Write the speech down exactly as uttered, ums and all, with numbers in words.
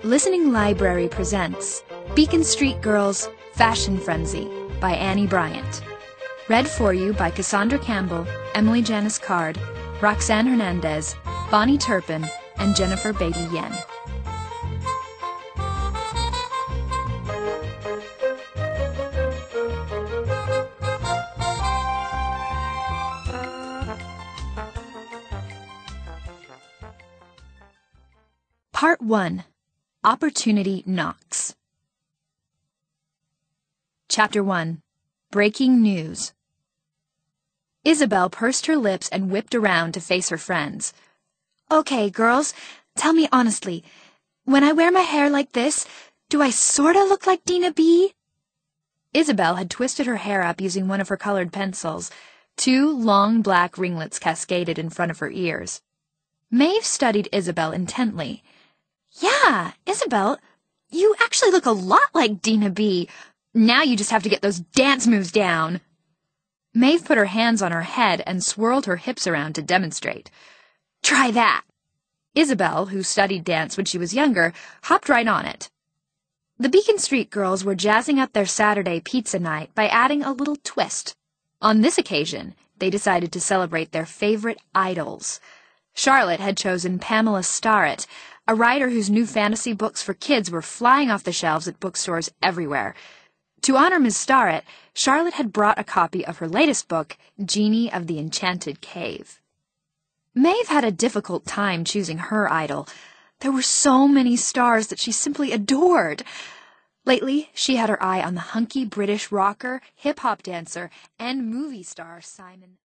Listening Library presents Beacon Street Girls Fashion Frenzy by Annie Bryant. Read for you by Cassandra Campbell, Emily Janice Card, Roxanne Hernandez, Bonnie Turpin, and Jennifer Beatty Yen. Part one. Opportunity Knocks. Chapter one. Breaking News. Isabel pursed her lips and whipped around to face her friends. Okay, girls, tell me honestly, when I wear my hair like this, do I sorta look like Dina B? Isabel had twisted her hair up using one of her colored pencils. Two long black ringlets cascaded in front of her ears. Maeve studied Isabel intently. Yeah, Isabel, you actually look a lot like Dina B. Now you just have to get those dance moves down. Maeve put her hands on her head and swirled her hips around to demonstrate. Try that. Isabel, who studied dance when she was younger, hopped right on it. The Beacon Street girls were jazzing up their Saturday pizza night by adding a little twist. On this occasion, they decided to celebrate their favorite idols. Charlotte had chosen Pamela Starrett, a writer whose new fantasy books for kids were flying off the shelves at bookstores everywhere. To honor Miss Starrett, Charlotte had brought a copy of her latest book, Genie of the Enchanted Cave. Maeve had a difficult time choosing her idol. There were so many stars that she simply adored. Lately, she had her eye on the hunky British rocker, hip-hop dancer, and movie star Simon